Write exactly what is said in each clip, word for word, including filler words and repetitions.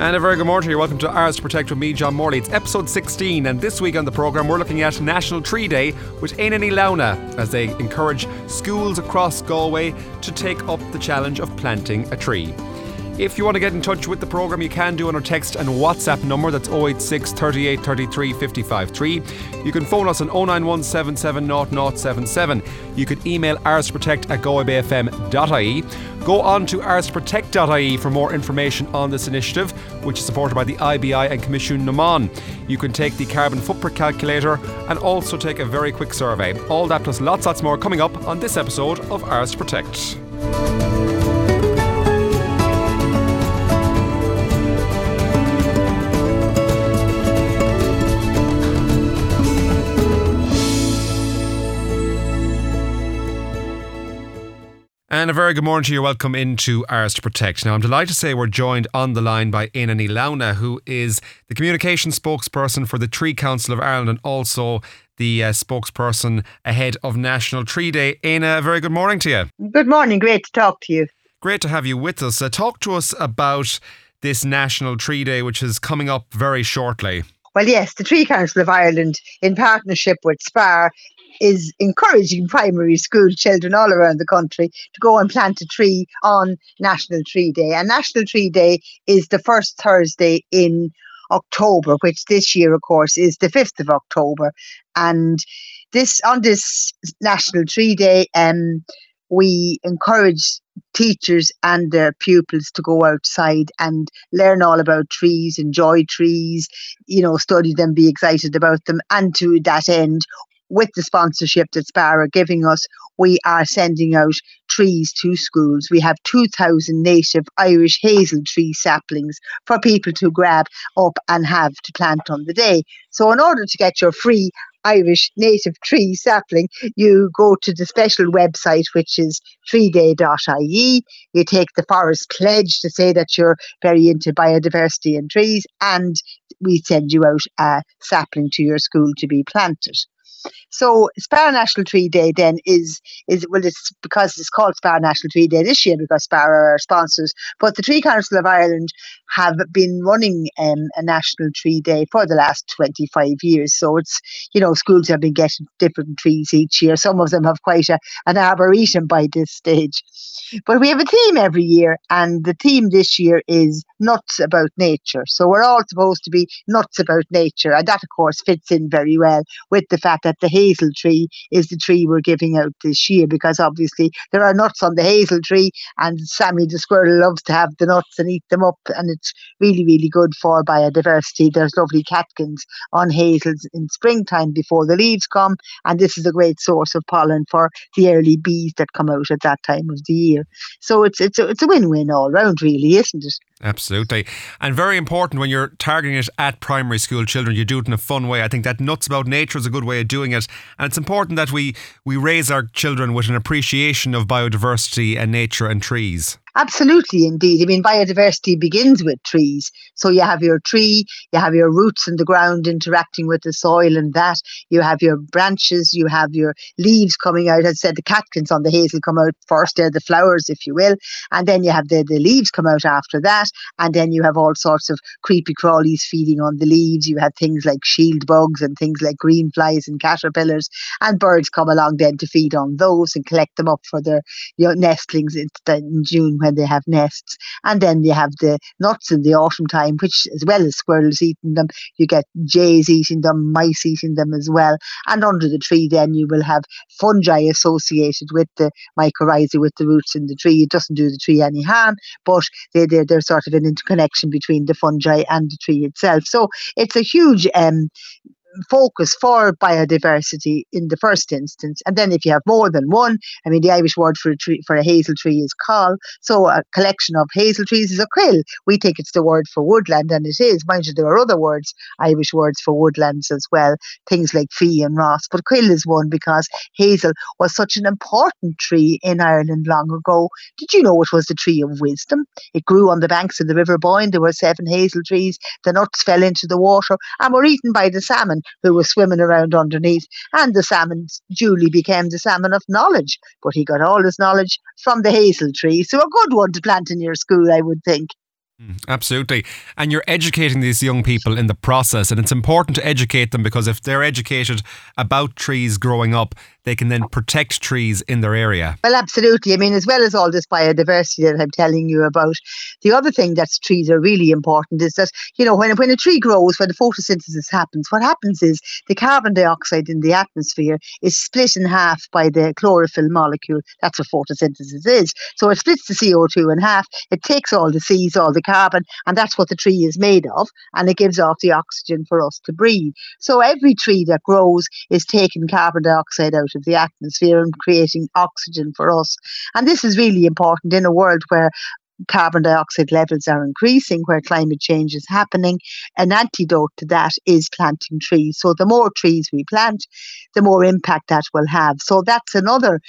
And a very good morning to you. Welcome to Ours to Protect with me, John Morley. It's episode sixteen, and this week on the programme we're looking at National Tree Day with Éanna Ní Lamhna as they encourage schools across Galway to take up the challenge of planting a tree. If you want to get in touch with the programme, you can do on our text and WhatsApp number. That's oh eight six, thirty-eight, thirty-three, fifty-five three. You can phone us on oh nine one seven seven zero zero seven seven. You could email oursprotect at galway bay f m dot i e. Go on to ours to protect dot i e for more information on this initiative, which is supported by the I B I and Commission Naman. You can take the carbon footprint calculator and also take a very quick survey. All that plus lots, lots more coming up on this episode of Ours to Protect. And a very good morning to you. Welcome into Ours to Protect. Now, I'm delighted to say we're joined on the line by Éanna Ní Lamhna, who is the communication spokesperson for the Tree Council of Ireland and also the uh, spokesperson ahead of National Tree Day. Éanna, a very good morning to you. Good morning. Great to talk to you. Great to have you with us. Uh, talk to us about this National Tree Day, which is coming up very shortly. Well, yes, the Tree Council of Ireland, in partnership with SPAR, is encouraging primary school children all around the country to go and plant a tree on National Tree Day. And National Tree Day is the first Thursday in October, which this year, of course, is the fifth of October. And this on this National Tree Day, um, we encourage teachers and their pupils to go outside and learn all about trees, enjoy trees, you know, study them, be excited about them. And to that end, with the sponsorship that SPAR are giving us, we are sending out trees to schools. We have two thousand native Irish hazel tree saplings for people to grab up and have to plant on the day. So in order to get your free Irish native tree sapling, you go to the special website, which is tree day dot i e. You take the Forest Pledge to say that you're very into biodiversity and trees, and we send you out a sapling to your school to be planted. So SPAR National Tree Day then is, is well, it's because it's called SPAR National Tree Day this year because SPAR are our sponsors, but the Tree Council of Ireland have been running um, a National Tree Day for the last twenty-five years. So it's, you know, schools have been getting different trees each year. Some of them have quite a, an arboretum by this stage. But we have a theme every year, and the theme this year is nuts about nature. So we're all supposed to be nuts about nature, and that, of course, fits in very well with the fact that the hazel tree is the tree we're giving out this year, because obviously there are nuts on the hazel tree, and Sammy the squirrel loves to have the nuts and eat them up, and it's really, really good for biodiversity. There's lovely catkins on hazels in springtime before the leaves come, and this is a great source of pollen for the early bees that come out at that time of the year. So it's it's a, it's a win-win all round, really, isn't it? Absolutely. And very important when you're targeting it at primary school children, you do it in a fun way. I think that Nuts About Nature is a good way of doing it. And it's important that we, we raise our children with an appreciation of biodiversity and nature and trees. Absolutely, indeed. I mean, biodiversity begins with trees. So you have your tree, you have your roots in the ground interacting with the soil and that. You have your branches, you have your leaves coming out. As I said, the catkins on the hazel come out first. They're the flowers, if you will. And then you have the, the leaves come out after that. And then you have all sorts of creepy crawlies feeding on the leaves. You have things like shield bugs and things like green flies and caterpillars. And birds come along then to feed on those and collect them up for their, you know, nestlings in, in June when they have nests. And then you have the nuts in the autumn time, which, as well as squirrels eating them, you get jays eating them, mice eating them as well. And under the tree then you will have fungi associated with the mycorrhizae, with the roots in the tree. It doesn't do the tree any harm, but they, they're, they're sort of an interconnection between the fungi and the tree itself. So it's a huge um, focus for biodiversity in the first instance. And then if you have more than one, I mean, the Irish word for a tree, for a hazel tree is call. So a collection of hazel trees is a quill. We think it's the word for woodland, and it is. Mind you, there are other words, Irish words for woodlands as well, things like fee and ross. But quill is one because hazel was such an important tree in Ireland long ago. Did you know it was the tree of wisdom? It grew on the banks of the River Boyne. There were seven hazel trees. The nuts fell into the water and were eaten by the salmon who was swimming around underneath, and the salmon duly became the salmon of knowledge. But he got all his knowledge from the hazel tree. So a good one to plant in your school, I would think. Absolutely. And you're educating these young people in the process, and it's important to educate them, because if they're educated about trees growing up, they can then protect trees in their area. Well, absolutely. I mean, as well as all this biodiversity that I'm telling you about, the other thing that trees are really important is that, you know, when, when a tree grows, when the photosynthesis happens, what happens is the carbon dioxide in the atmosphere is split in half by the chlorophyll molecule. That's what photosynthesis is. So it splits the C O two in half. It takes all the C's, all the carbon, and that's what the tree is made of, and it gives off the oxygen for us to breathe. So every tree that grows is taking carbon dioxide out of the atmosphere and creating oxygen for us. And this is really important in a world where carbon dioxide levels are increasing, where climate change is happening. An antidote to that is planting trees. So the more trees we plant, the more impact that will have. So that's another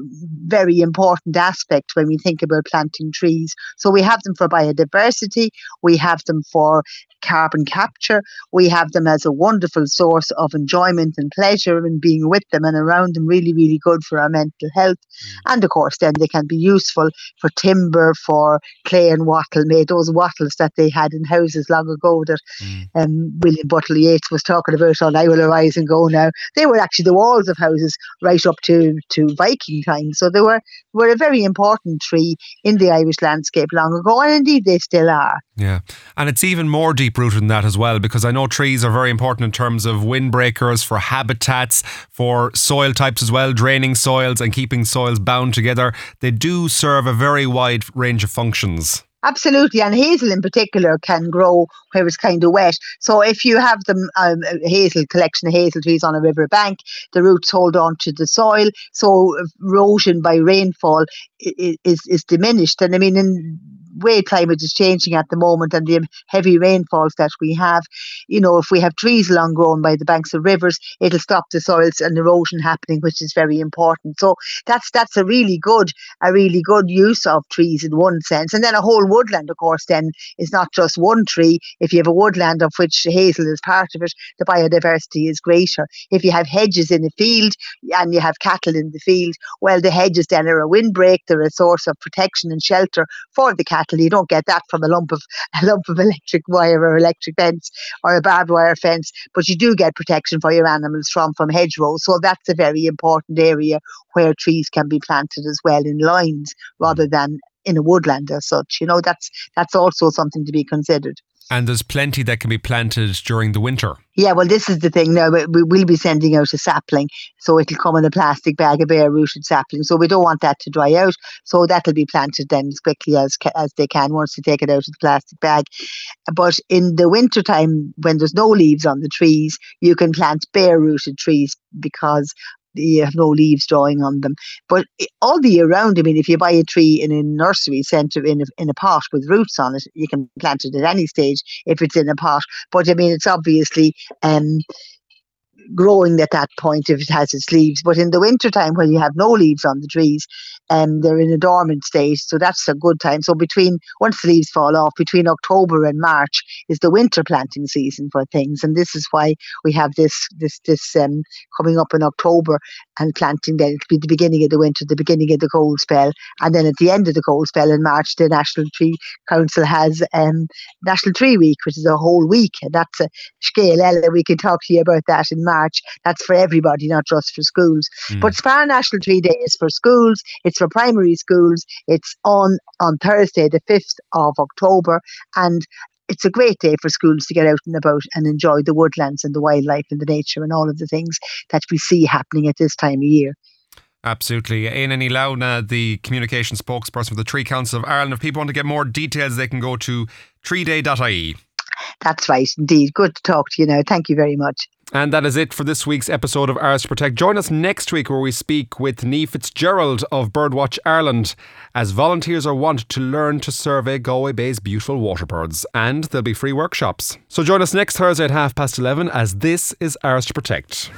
very important aspect when we think about planting trees. So we have them for biodiversity, we have them for carbon capture, we have them as a wonderful source of enjoyment and pleasure and being with them and around them, really, really good for our mental health. Mm. And of course, then they can be useful for timber, for clay and wattle made, those wattles that they had in houses long ago that mm. um, William Butler Yeats was talking about on I Will Arise and Go Now. They were actually the walls of houses right up to, to Viking time. So they were, were a very important tree in the Irish landscape long ago, and indeed they still are. Yeah, and it's even more deep-rooted than that as well, because I know trees are very important in terms of windbreakers, for habitats, for soil types as well, draining soils and keeping soils bound together. They do serve a very wide range of functions. Absolutely, and hazel in particular can grow where it's kind of wet. So if you have them, um, a hazel collection of hazel trees on a river bank, the roots hold on to the soil, so erosion by rainfall is, is, is diminished. And I mean, in way climate is changing at the moment and the heavy rainfalls that we have, you know, if we have trees long grown by the banks of rivers, it'll stop the soils and erosion happening, which is very important. So that's that's a really good, a really good use of trees in one sense. And then a whole woodland, of course, then is not just one tree. If you have a woodland of which hazel is part of it, the biodiversity is greater. If you have hedges in a field and you have cattle in the field, well, the hedges then are a windbreak, they're a source of protection and shelter for the cattle. You don't get that from a lump of a lump of electric wire or electric fence or a barbed wire fence, but you do get protection for your animals from from hedgerows. So that's a very important area where trees can be planted as well, in lines rather than in a woodland as such. You know, that's that's also something to be considered. And there's plenty that can be planted during the winter. Yeah, well, this is the thing now. We will be sending out a sapling, so it'll come in a plastic bag, a bare-rooted sapling. So we don't want that to dry out. So that'll be planted then as quickly as as they can once they take it out of the plastic bag. But in the winter time, when there's no leaves on the trees, you can plant bare-rooted trees because you have no leaves drawing on them. But all the year round, I mean, if you buy a tree in a nursery centre in a, in a pot with roots on it, you can plant it at any stage if it's in a pot. But I mean, it's obviously um, growing at that point if it has its leaves. But in the winter time, when you have no leaves on the trees, um, they're in a dormant state, so that's a good time. So between, once the leaves fall off, between October and March is the winter planting season for things, and this is why we have this this this um, coming up in October and planting. Then it'll be the beginning of the winter, the beginning of the cold spell, and then at the end of the cold spell in March, the National Tree Council has um, National Tree Week, which is a whole week, and that's a scale. Ella, we can talk to you about that in March. That's for everybody, not just for schools. Mm. But Spa National Tree Day is for schools. It's for primary schools. It's on on Thursday, the fifth of October, and it's a great day for schools to get out and about and enjoy the woodlands and the wildlife and the nature and all of the things that we see happening at this time of year. Absolutely. Éanna Launa, the communication spokesperson for the Tree Council of Ireland. If people want to get more details, they can go to tree day dot I E. That's right, indeed. Good to talk to you now. Thank you very much. And that is it for this week's episode of Ours to Protect. Join us next week where we speak with Niamh Fitzgerald of Birdwatch Ireland, as volunteers are wanted to learn to survey Galway Bay's beautiful waterbirds, and there'll be free workshops. So join us next Thursday at half past eleven, as this is Ours to Protect.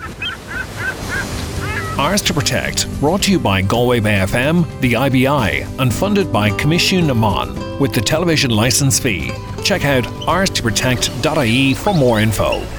Ours to Protect, brought to you by Galway Bay F M, the I B I, and funded by Commission Naman with the television licence fee. Check out ours to protect dot I E for more info.